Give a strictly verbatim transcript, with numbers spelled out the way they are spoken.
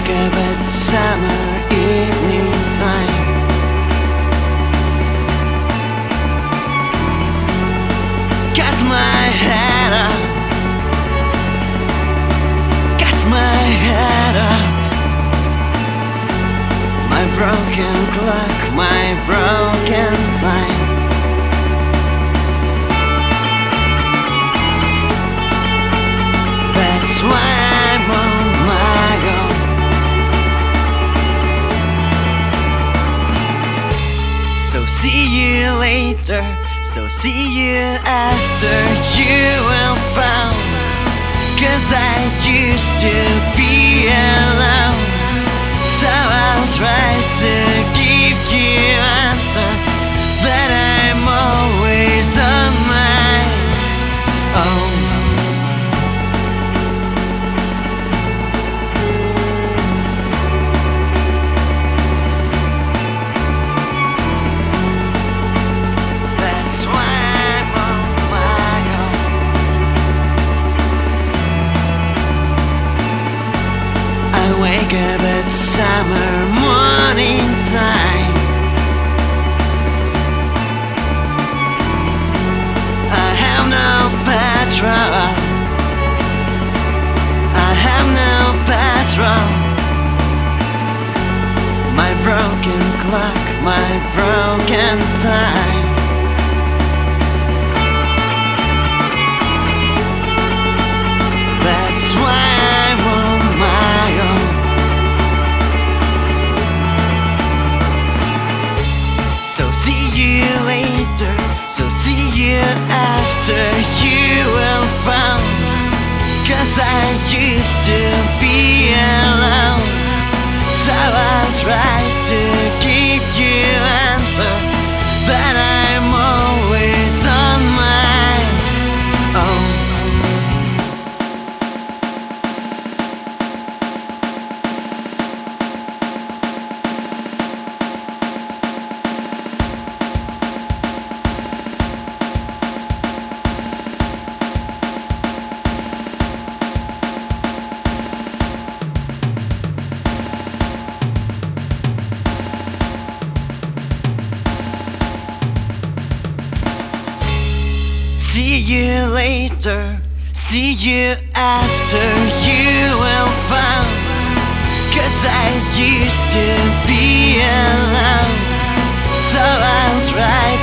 wake up at summer evening time. Got my head up, got my head up. My broken clock, my broken time. That's why I'm on my own. So see you later, so see you after you will found. Cause I used to be alone, so I'll try to give you answer that I'm always on my own. That's why I'm on my own. I wake up at summer morning time. I have no petrol, I have no petrol. My broken clock, my broken time. That's why I'm on my own. So see you later, so see you after you will found. Cause I used to be alone, so I'll try to give you answer that I'm always on my own. See you later, see you after you will found. Cause I used to be alone, so I'll try